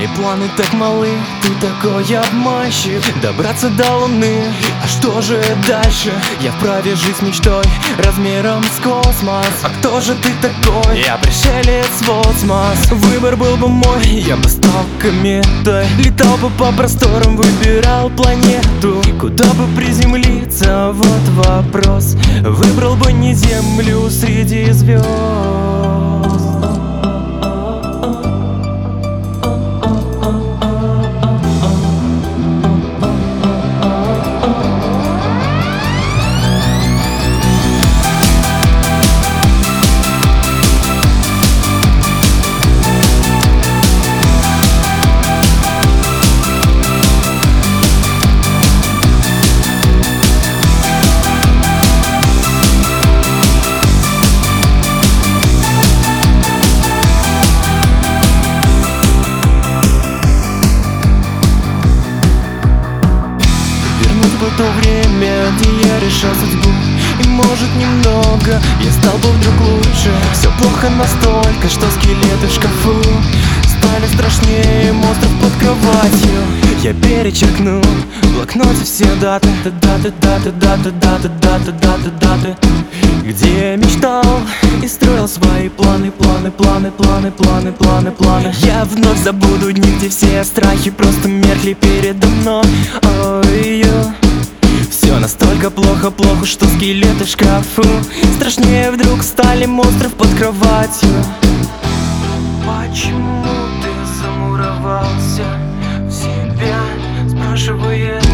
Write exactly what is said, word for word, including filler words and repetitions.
Мои планы так малы, ты такой обманщик. Добраться до луны, а что же дальше? Я вправе жить с мечтой размером с космос. А кто же ты такой? Я пришелец в осмос. Выбор был бы мой, я бы стал кометой. Летал бы по просторам, выбирал планету. Куда бы приземлиться, вот вопрос. Выбрал бы не Землю среди звезд. То время, где я решал судьбу, и может немного я стал бы вдруг лучше. Все плохо настолько, что скелеты в шкафу стали страшнее монстров под кроватью. Я перечеркнул в блокноте все даты, даты, даты, даты, даты, даты, даты, даты, где я мечтал и строил свои планы, планы, планы, планы, планы, планы, планы. Я вновь забуду дни, где все страхи просто меркли передо мной. Ой, все настолько плохо, плохо, что скелеты в шкафу страшнее вдруг стали монстров под кроватью. Почему ты замуровался в себя? Спрашивает